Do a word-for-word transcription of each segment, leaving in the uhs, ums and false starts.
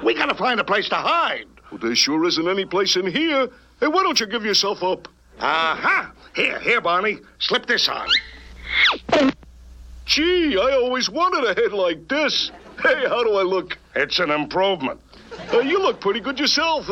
We gotta find a place to hide. Well, there sure isn't any place in here. Hey, why don't you give yourself up? Uh-huh. Here, here, Barney. Slip this on. Gee, I always wanted a head like this. Hey, how do I look? It's an improvement. Uh, you look pretty good yourself. All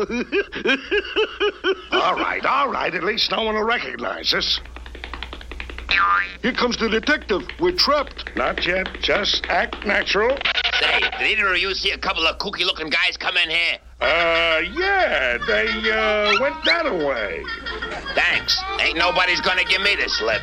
right, all right. At least no one will recognize us. Here comes the detective. We're trapped. Not yet. Just act natural. Say, did either of you see a couple of kooky-looking guys come in here? Uh, yeah. They, uh, went that way. Thanks. Ain't nobody's gonna give me the slip.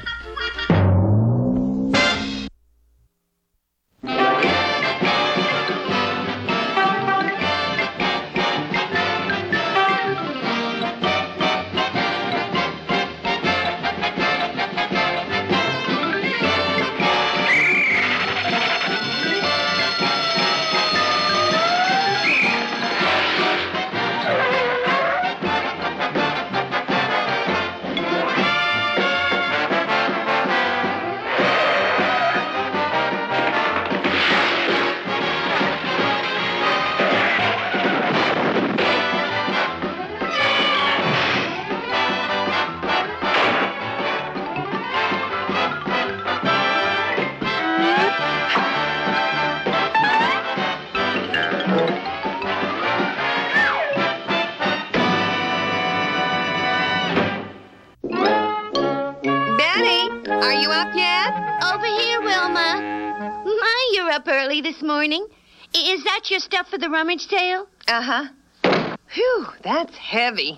This morning. Is that your stuff for the rummage sale? Uh-huh. Phew, that's heavy.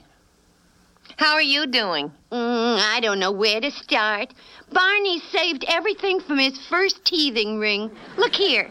How are you doing? Mm, I don't know where to start. Barney saved everything from his first teething ring. Look here.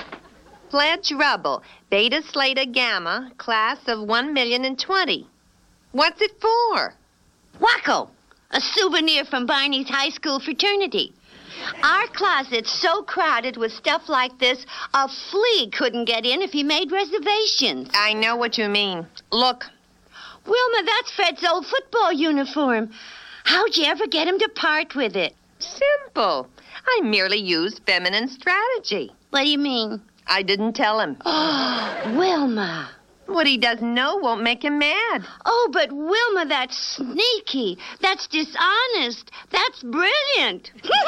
Pledge rubble, beta Slata Gamma, class of one million and twenty. What's it for? Wacko, a souvenir from Barney's high school fraternity. Our closet's so crowded with stuff like this, a flea couldn't get in if he made reservations. I know what you mean. Look. Wilma, that's Fred's old football uniform. How'd you ever get him to part with it? Simple. I merely used feminine strategy. What do you mean? I didn't tell him. Oh, Wilma. What he doesn't know won't make him mad. Oh, but Wilma, that's sneaky. That's dishonest. That's brilliant.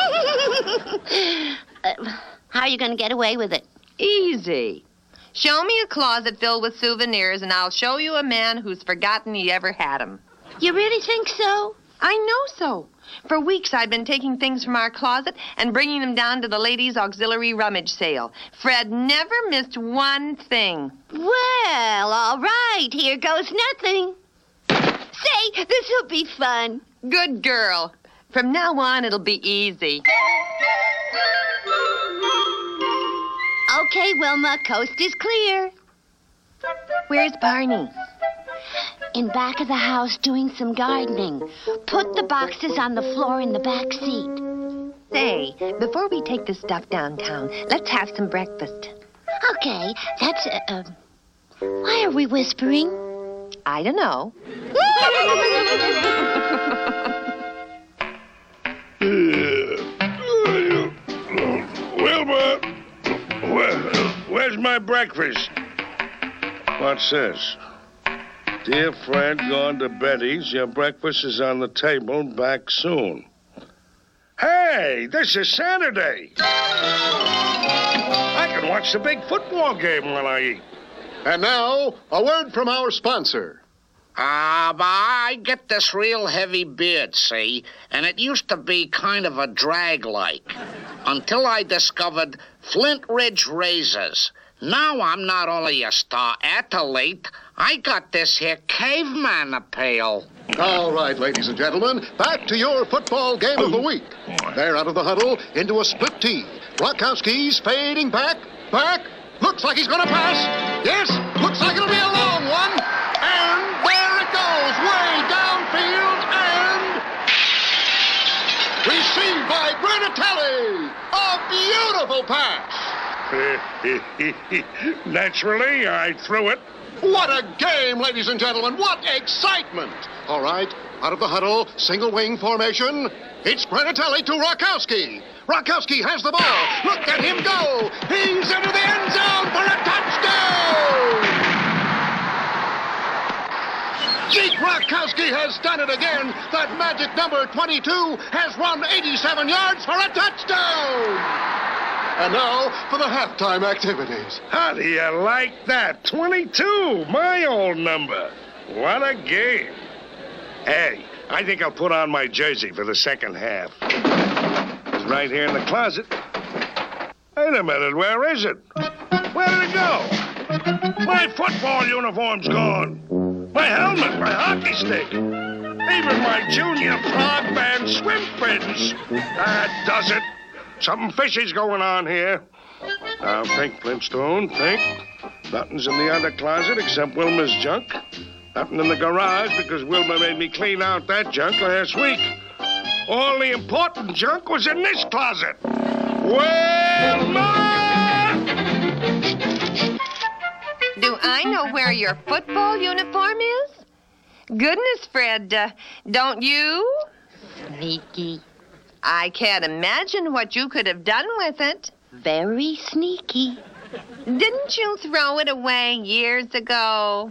uh, how are you going to get away with it? Easy. Show me a closet filled with souvenirs, and I'll show you a man who's forgotten he ever had them. You really think so? I know so. For weeks, I've been taking things from our closet and bringing them down to the ladies' auxiliary rummage sale. Fred never missed one thing. Well, all right. Here goes nothing. Say, this'll be fun. Good girl. From now on, it'll be easy. Okay, Wilma, coast is clear. Where's Barney? In back of the house doing some gardening. Put the boxes on the floor in the back seat. Say, before we take this stuff downtown, let's have some breakfast. Okay, that's, uh, uh why are we whispering? I don't know. Wilma, where, where's my breakfast? What's this? Dear Fred, gone to Betty's. Your breakfast is on the table. Back soon. Hey, this is Saturday. I can watch the big football game while I eat. And now, a word from our sponsor. Ah, uh, but I get this real heavy beard, see? And it used to be kind of a drag-like. Until I discovered Flint Ridge Razors. Now I'm not only a star athlete, I got this here caveman appeal. All right, ladies and gentlemen, back to your football game of the week. They're out of the huddle into a split tee. Rakowski's fading back, back. Looks like he's going to pass. Yes, looks like it'll be a long one. And there it goes, way downfield, and received by Granatelli. A beautiful pass. Naturally, I threw it. What a game, ladies and gentlemen. What excitement. All right, out of the huddle, single wing formation. It's Granatelli to Rakowski. Rakowski has the ball. Look at him go. He's into the end zone for a touchdown. Gronkowski has done it again. That magic number twenty-two has run eighty-seven yards for a touchdown. And now for the halftime activities. How do you like that? twenty-two, my old number. What a game. Hey, I think I'll put on my jersey for the second half. It's right here in the closet. Wait a minute, where is it? Where did it go? My football uniform's gone. My helmet, my hockey stick. Even my junior frog band swim fins. That does it. Something fishy's going on here. Now, think, Flintstone, think. Nothing's in the other closet except Wilma's junk. Nothing in the garage because Wilma made me clean out that junk last week. All the important junk was in this closet. Wilma! Do I know where your football uniform is? Goodness, Fred, uh, don't you? Sneaky. I can't imagine what you could have done with it. Very sneaky. Didn't you throw it away years ago?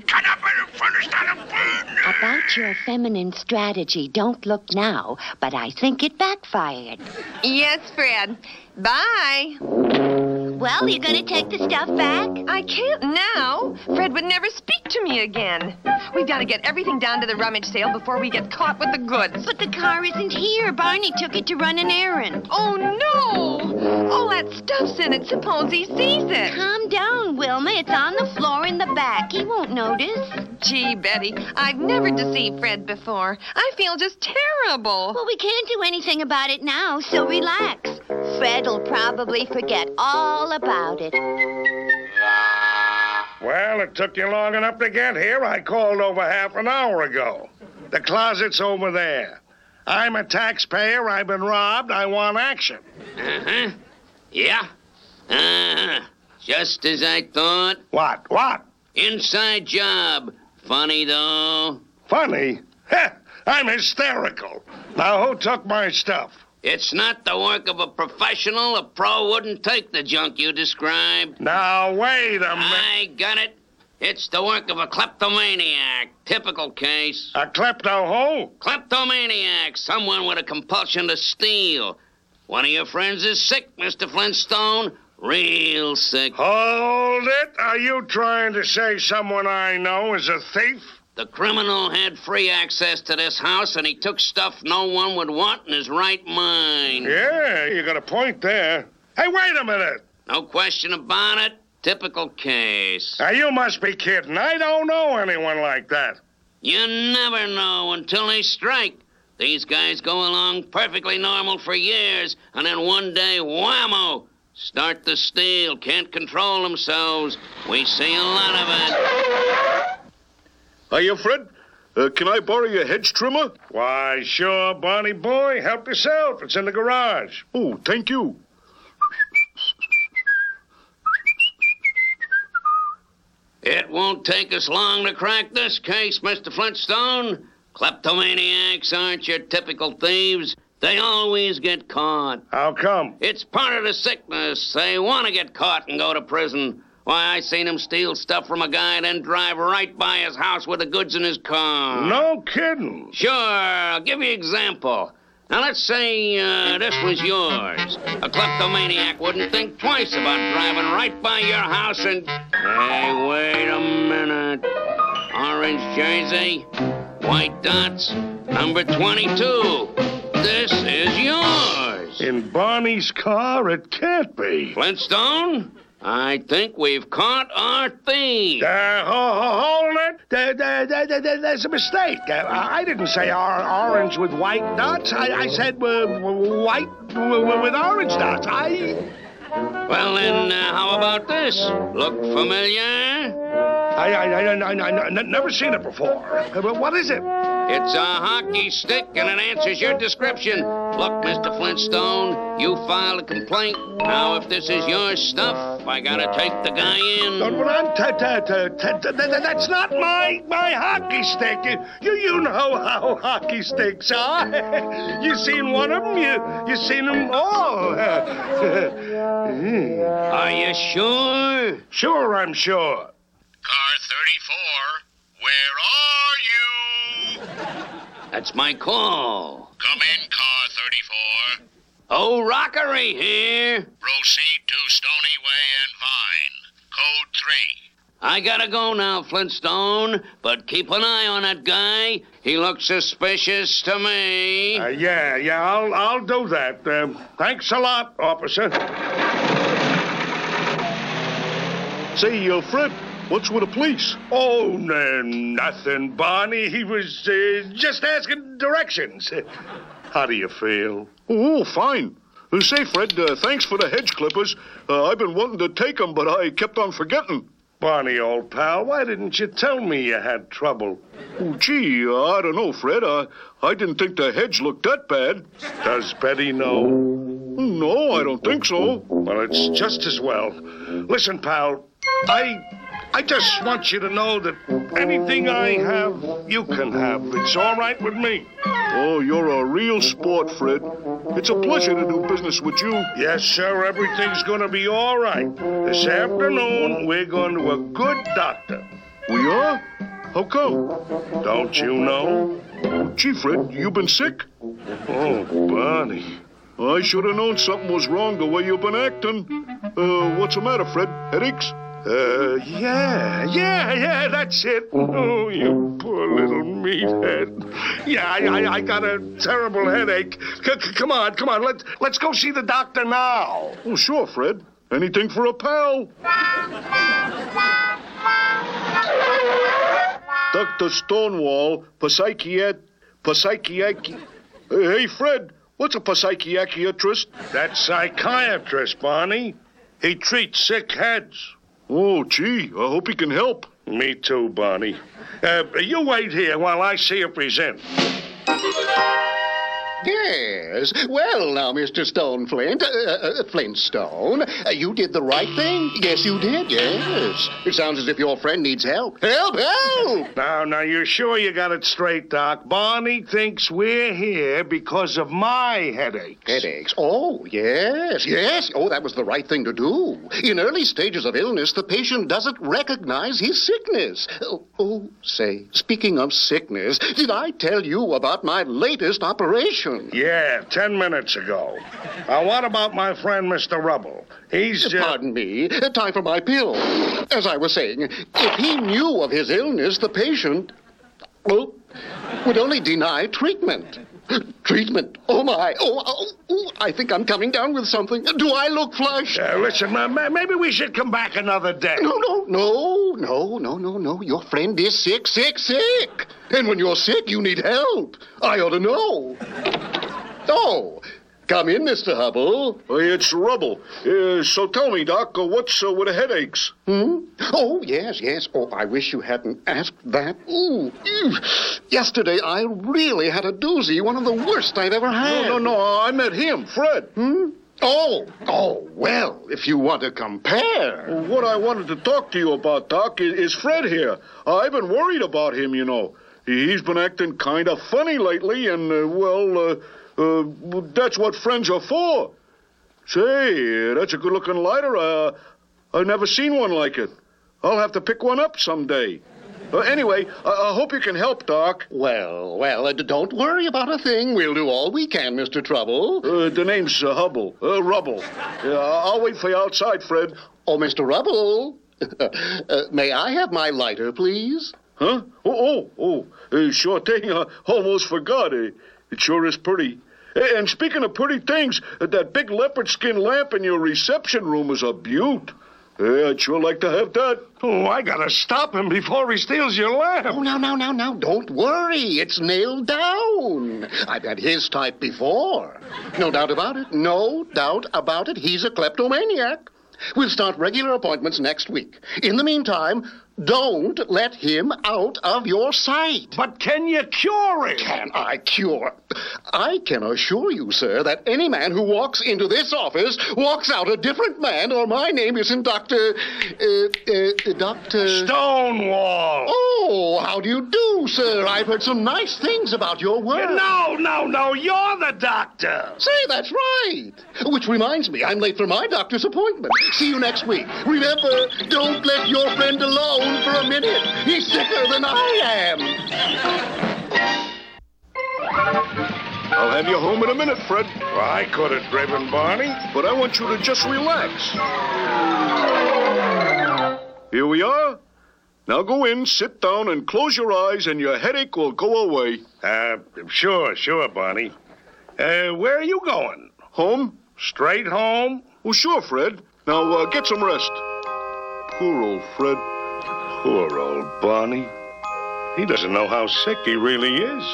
About your feminine strategy, don't look now, but I think it backfired. Yes, Fred. Bye. Well, you gonna take the stuff back? I can't now. Fred would never speak to me again. We've got to get everything down to the rummage sale before we get caught with the goods. But the car isn't here. Barney took it to run an errand. Oh, no! All that stuff's in it. Suppose he sees it. Calm down, Wilma. It's on the floor in the back. He won't notice. Gee, Betty, I've never deceived Fred before. I feel just terrible. Well, we can't do anything about it now, so relax. Fred'll probably forget all about it. Well, it took you long enough to get here. I called over half an hour ago. The closet's over there. I'm a taxpayer. I've been robbed. I want action. Uh-huh. Yeah. Uh-huh. Just as I thought. What? What? Inside job. Funny, though. Funny? Heh, I'm hysterical. Now, who took my stuff? It's not the work of a professional. A pro wouldn't take the junk you described. Now, wait a minute. I got it. It's the work of a kleptomaniac. Typical case. A klepto who? Kleptomaniac. Someone with a compulsion to steal. One of your friends is sick, Mister Flintstone. Real sick. Hold it. Are you trying to say someone I know is a thief? The criminal had free access to this house, and he took stuff no one would want in his right mind. Yeah, you got a point there. Hey, wait a minute. No question about it. Typical case. Now, you must be kidding. I don't know anyone like that. You never know until they strike. These guys go along perfectly normal for years, and then one day, whammo, start to steal, can't control themselves. We see a lot of it. Hiya, Fred. Uh, can I borrow your hedge trimmer? Why, sure, Barney boy. Help yourself. It's in the garage. Oh, thank you. It won't take us long to crack this case, Mister Flintstone. Kleptomaniacs aren't your typical thieves. They always get caught. How come? It's part of the sickness. They want to get caught and go to prison. Why, I seen him steal stuff from a guy and then drive right by his house with the goods in his car. No kidding. Sure. I'll give you an example. Now, let's say uh, this was yours. A kleptomaniac wouldn't think twice about driving right by your house and... Hey, wait a minute. Orange jersey, white dots, number twenty-two. This is yours. In Barney's car? It can't be. Flintstone? I think we've caught our thief. Uh, ho- ho- hold it. There, there, there, there, there's a mistake. Uh, I didn't say or- orange with white dots. I, I said uh, white w- with orange dots. I... Well, then, uh, how about this? Look familiar? I, I, I, I, I, I never seen it before. Uh, what is it? It's a hockey stick, and it answers your description. Look, Mister Flintstone, you filed a complaint. Now, if this is your stuff, I gotta take the guy in. But I'm t- t- t- t- t- that's not my my hockey stick. You you know how hockey sticks are. You seen one of them? You you seen them all? Are you sure? Sure, I'm sure. Car thirty-four, where are you? That's my call. Come in, car thirty-four. Oh, Rockery here. Proceed to Stony Way and Vine. Code three. I gotta go now, Flintstone, but keep an eye on that guy. He looks suspicious to me. Uh, yeah, yeah, I'll, I'll do that. Um, thanks a lot, officer. Say, uh, Fred, what's with the police? Oh, no, nothing, Barney. He was uh, just asking directions. How do you feel? Oh, fine. Uh, say, Fred, uh, thanks for the hedge clippers. Uh, I've been wanting to take them, but I kept on forgetting. Barney, old pal, why didn't you tell me you had trouble? Oh, gee, uh, I don't know, Fred. Uh, I didn't think the hedge looked that bad. Does Betty know? No, I don't think so. Well, it's just as well. Listen, pal, I... I just want you to know that anything I have, you can have. It's all right with me. Oh, you're a real sport, Fred. It's a pleasure to do business with you. Yes, sir, everything's going to be all right. This afternoon, we're going to a good doctor. We are? How come? Don't you know? Oh, gee, Fred, you been sick? Oh, Barney. I should have known something was wrong the way you've been acting. Uh, what's the matter, Fred? Headaches? Uh, yeah, yeah, yeah, that's it. Oh, you poor little meathead. Yeah, I, I, I got a terrible headache. C- c- come on, come on, let's, let's go see the doctor now. Oh, sure, Fred. Anything for a pal. Doctor Stonewall, psychiat... psychiac... Uh, hey, Fred, what's a psychiatrist? That's psychiatrist, Barney. He treats sick heads. Oh, gee, I hope he can help. Me too, Barney. Uh, you wait here while I see if he's in. Yes. Well, now, Mister Stoneflint, uh, uh, Flintstone, uh, you did the right thing. Yes, you did, yes. It sounds as if your friend needs help. Help, help! Now, now, you're sure you got it straight, Doc? Barney thinks we're here because of my headaches. Headaches? Oh, yes, yes. Oh, that was the right thing to do. In early stages of illness, the patient doesn't recognize his sickness. Oh, oh say, speaking of sickness, did I tell you about my latest operation? Yeah, ten minutes ago. Now, what about my friend, Mister Rubble? He's just... Pardon me. Time for my pill. As I was saying, if he knew of his illness, the patient, well, would only deny treatment. Treatment? Oh, my. Oh, oh, oh, I think I'm coming down with something. Do I look flushed? Uh, listen, ma- ma- maybe we should come back another day. No, no, no, no, no, no, no. Your friend is sick, sick, sick. And when you're sick, you need help. I ought to know. Oh, come in, Mister Hubble. Uh, it's Rubble. Uh, so tell me, Doc, uh, what's uh, with the headaches? Hmm? Oh, yes, yes. Oh, I wish you hadn't asked that. Ooh, ew. Yesterday, I really had a doozy, one of the worst I've ever had. No, no, no, I met him, Fred. Hmm? Oh, oh, well, if you want to compare. Well, what I wanted to talk to you about, Doc, is, is Fred here. Uh, I've been worried about him, you know. He, he's been acting kind of funny lately, and, uh, well, uh... Uh, that's what friends are for. Say, that's a good-looking lighter. Uh, I've never seen one like it. I'll have to pick one up someday. Uh, anyway, I, I hope you can help, Doc. Well, well, uh, don't worry about a thing. We'll do all we can, Mister Trouble. Uh, the name's uh, Hubble. Uh, Rubble. Uh, I'll wait for you outside, Fred. Oh, Mister Rubble. uh, may I have my lighter, please? Huh? Oh, oh, oh. Uh, sure thing. I almost forgot. Uh, It sure is pretty. And speaking of pretty things, that big leopard skin lamp in your reception room is a beaut. Yeah, I'd sure like to have that. Oh, I gotta stop him before he steals your lamp. Oh, now, now, now, now, don't worry. It's nailed down. I've had his type before. No doubt about it. No doubt about it. He's a kleptomaniac. We'll start regular appointments next week. In the meantime, don't let him out of your sight. But can you cure it? Can I cure? I can assure you, sir, that any man who walks into this office walks out a different man, or my name isn't Doctor... Uh, uh, Doctor... Stonewall. Oh, how do you do, sir? I've heard some nice things about your work. No, no, no, you're the doctor. Say, that's right. Which reminds me, I'm late for my doctor's appointment. See you next week. Remember, don't let your friend alone for a minute. He's sicker than I am. I'll have you home in a minute, Fred. Well, I could have driven, Barney. But I want you to just relax. Here we are. Now go in, sit down, and close your eyes, and your headache will go away. Uh, sure, sure, Barney. Uh, where are you going? Home? Straight home? Well, sure, Fred. Now, uh, get some rest. Poor old Fred. Poor old Barney. He doesn't know how sick he really is.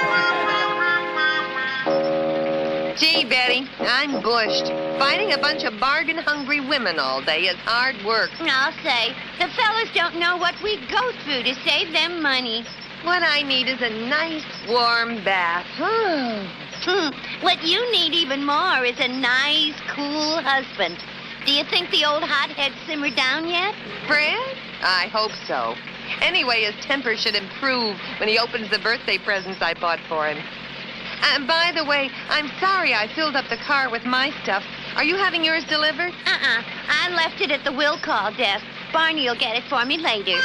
Gee, Betty, I'm bushed. Fighting a bunch of bargain-hungry women all day is hard work. I'll say, the fellas don't know what we go through to save them money. What I need is a nice, warm bath. Hmm. What you need even more is a nice, cool husband. Do you think the old hothead simmered down yet? Fred? I hope so. Anyway, his temper should improve when he opens the birthday presents I bought for him. And by the way, I'm sorry I filled up the car with my stuff. Are you having yours delivered? Uh-uh. I left it at the will call desk. Barney will get it for me later.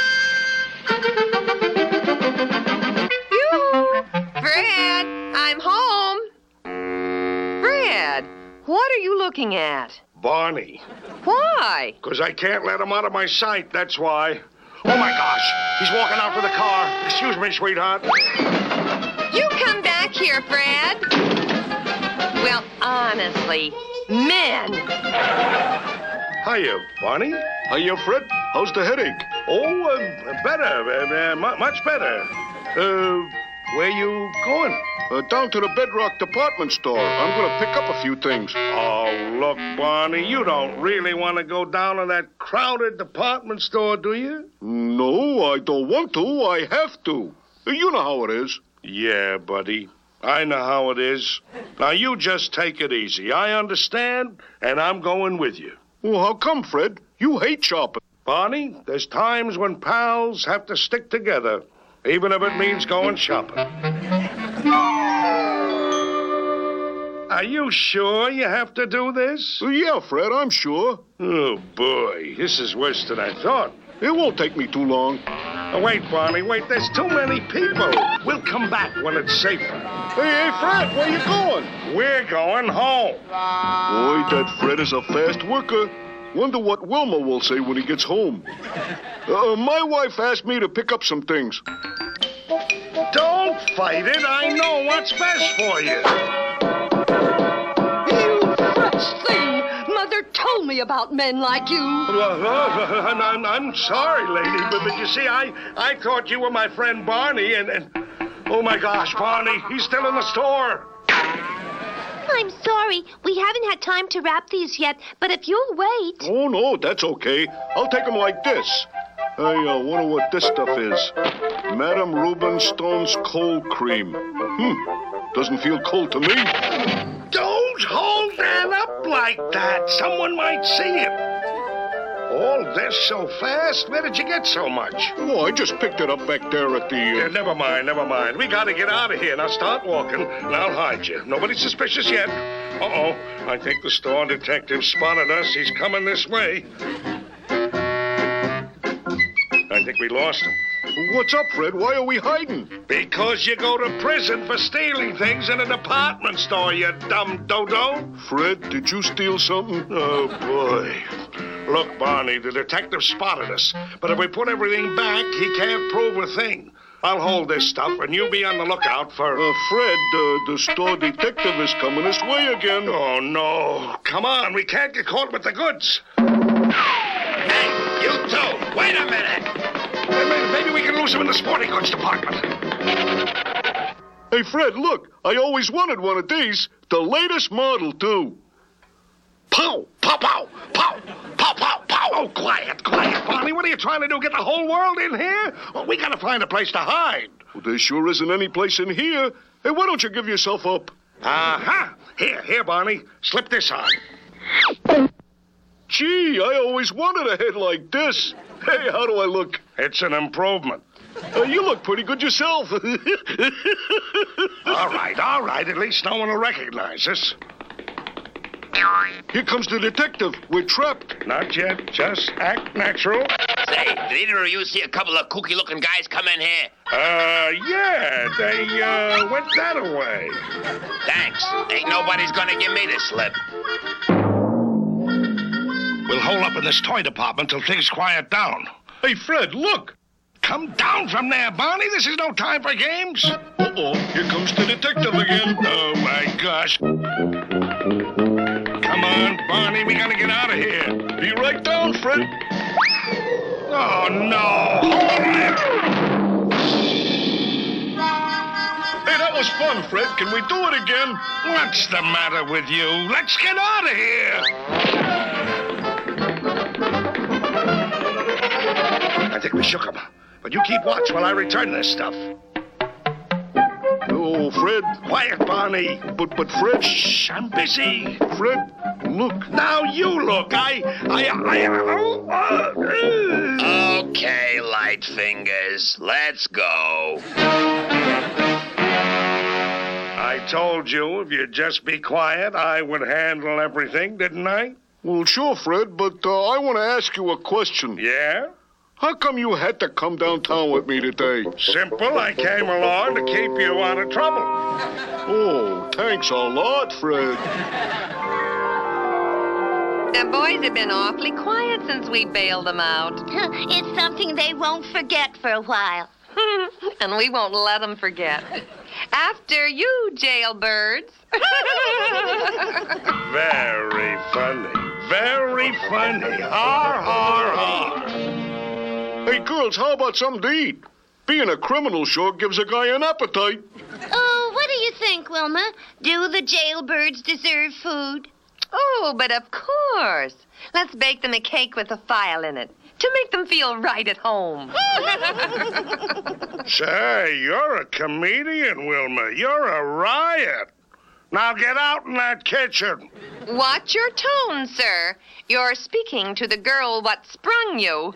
You? Fred, I'm home. Fred, what are you looking at? Barney. Why? Because I can't let him out of my sight, that's why. Oh, my gosh. He's walking out to the car. Excuse me, sweetheart. You come back here, Fred. Well, honestly, men. Hiya, Barney. Hiya, Fred. How's the headache? Oh, uh, better. Uh, uh, much better. Uh, where you going? Uh, down to the Bedrock department store. I'm going to pick up a few things. Oh, look, Barney, you don't really want to go down to that crowded department store, do you? No, I don't want to. I have to. You know how it is. Yeah, buddy. I know how it is. Now, you just take it easy. I understand, and I'm going with you. Well, how come, Fred? You hate shopping. Barney, there's times when pals have to stick together, even if it means going shopping. Are you sure you have to do this? Yeah, Fred, I'm sure. Oh, boy. This is worse than I thought. It won't take me too long. Oh, wait, Barney, wait. There's too many people. We'll come back when it's safer. Hey, hey, Fred, where you going? We're going home. Boy, that Fred is a fast worker. Wonder what Wilma will say when he gets home. Uh, my wife asked me to pick up some things. Don't fight it. I know what's best for you. You fresh thing! Mother told me about men like you. Uh, uh, I'm, I'm, I'm sorry, lady, but, but you see, I, I thought you were my friend Barney, and, and... Oh, my gosh, Barney, he's still in the store. I'm sorry. We haven't had time to wrap these yet, but if you'll wait... Oh, no, that's okay. I'll take them like this. I uh, wonder what this stuff is. Madame Rubenstone's cold cream. Hmm, doesn't feel cold to me. Don't hold that up like that. Someone might see it. All this so fast? Where did you get so much? Oh, I just picked it up back there at the... Uh... Yeah, never mind, never mind. We gotta get out of here. Now start walking, and I'll hide you. Nobody's suspicious yet. Uh-oh. I think the store detective spotted us. He's coming this way. I think we lost him. What's up, Fred? Why are we hiding? Because you go to prison for stealing things in a department store, you dumb dodo. Fred, did you steal something? Oh, boy. Look, Barney, the detective spotted us. But if we put everything back, he can't prove a thing. I'll hold this stuff, and you be on the lookout for... Uh, Fred, uh, the store detective is coming this way again. Oh, no. Come on, we can't get caught with the goods. Hey, you two, wait a minute. Maybe, maybe we can lose him in the sporting goods department. Hey, Fred, look. I always wanted one of these. The latest model, too. Pow! Pow, pow! Pow! Pow, pow, pow! Oh, quiet, quiet, Barney. What are you trying to do, get the whole world in here? Well, we gotta find a place to hide. Well, there sure isn't any place in here. Hey, why don't you give yourself up? Uh-huh. Here, here, Barney. Slip this on. Gee, I always wanted a head like this. Hey, how do I look? It's an improvement. Uh, you look pretty good yourself. All right, all right. At least no one will recognize us. Here comes the detective. We're trapped. Not yet. Just act natural. Say, did either of you see a couple of kooky-looking guys come in here? Uh, yeah, they, uh, went that away. Thanks. Ain't nobody's gonna give me the slip. We'll hole up in this toy department till things quiet down. Hey, Fred, look. Come down from there, Barney. This is no time for games. Uh-oh, here comes the detective again. Oh, my gosh. Come on, Barney, we gotta get out of here. Be right down, Fred. Oh, no. Hold it. Hey, that was fun, Fred. Can we do it again? What's the matter with you? Let's get out of here. I think we shook him. But you keep watch while I return this stuff. Oh, Fred. Quiet, Barney. But, but, Fred. Shh, I'm busy. Fred, look. Now you look. I, I, I, oh, uh, uh. Okay, light fingers, let's go. I told you if you'd just be quiet, I would handle everything, didn't I? Well, sure, Fred, but uh, I want to ask you a question. Yeah? How come you had to come downtown with me today? Simple. I came along to keep you out of trouble. Oh, thanks a lot, Fred. The boys have been awfully quiet since we bailed them out. It's something they won't forget for a while. And we won't let them forget. After you, jailbirds. Very funny. Very funny. Har, har, har. Hey, girls, how about something to eat? Being a criminal sure gives a guy an appetite. Oh, what do you think, Wilma? Do the jailbirds deserve food? Oh, but of course. Let's bake them a cake with a file in it to make them feel right at home. Say, you're a comedian, Wilma. You're a riot. Now get out in that kitchen. Watch your tone, sir. You're speaking to the girl what sprung you.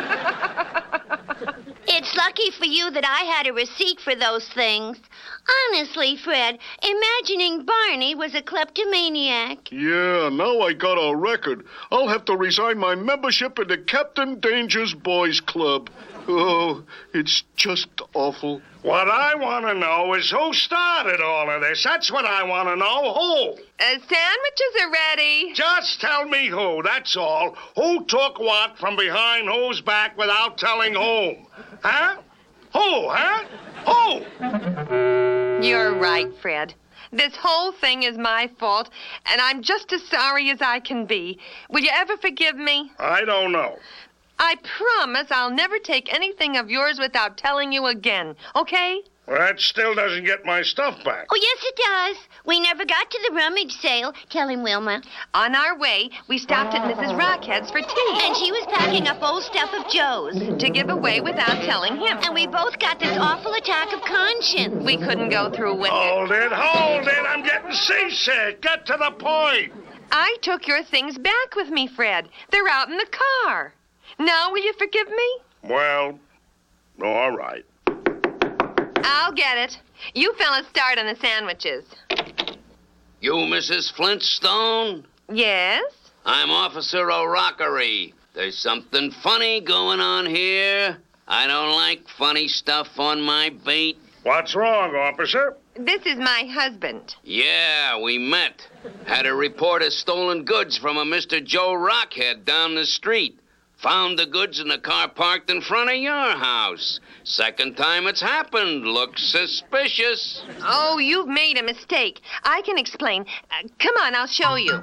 It's lucky for you that I had a receipt for those things. Honestly, Fred, imagining Barney was a kleptomaniac. Yeah, now I got a record. I'll have to resign my membership in the Captain Danger's Boys Club. Oh, it's just awful. What I want to know is who started all of this. That's what I want to know. Who? Uh, sandwiches are ready. Just tell me who, that's all. Who took what from behind whose back without telling whom? Huh? Who, huh? Who? You're right, Fred. This whole thing is my fault, and I'm just as sorry as I can be. Will you ever forgive me? I don't know. I promise I'll never take anything of yours without telling you again, okay? Well, that still doesn't get my stuff back. Oh, yes, it does. We never got to the rummage sale. Tell him, Wilma. On our way, we stopped at Missus Rockhead's for tea. And she was packing up old stuff of Joe's. To give away without telling him. And we both got this awful attack of conscience. We couldn't go through with hold it. Hold it, hold it. I'm getting seasick. Get to the point. I took your things back with me, Fred. They're out in the car. Now will you forgive me? Well, all right. I'll get it. You fellas start on the sandwiches. You Missus Flintstone? Yes? I'm Officer O'Rockery. There's something funny going on here. I don't like funny stuff on my bait. What's wrong, officer? This is my husband. Yeah, we met. Had a report of stolen goods from a Mister Joe Rockhead down the street. Found the goods in a car parked in front of your house. Second time it's happened. Looks suspicious. Oh, you've made a mistake. I can explain. Uh, come on, I'll show you.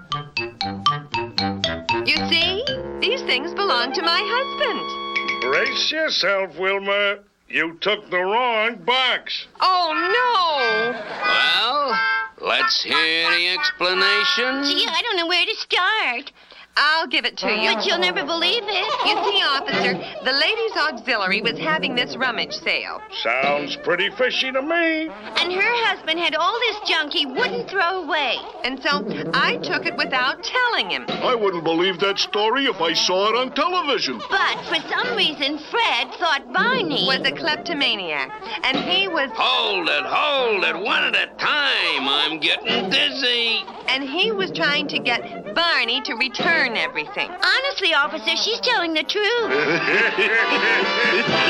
You see? These things belong to my husband. Brace yourself, Wilma. You took the wrong box. Oh, no. Well, let's hear the explanation. Gee, I don't know where to start. I'll give it to you. But you'll never believe it. You see, officer, the ladies' auxiliary was having this rummage sale. Sounds pretty fishy to me. And her husband had all this junk he wouldn't throw away. And so I took it without telling him. I wouldn't believe that story if I saw it on television. But for some reason, Fred thought Barney was a kleptomaniac. And he was... Hold it, hold it. One at a time. I'm getting dizzy. And he was trying to get Barney to return burn everything. Honestly, officer, she's telling the truth.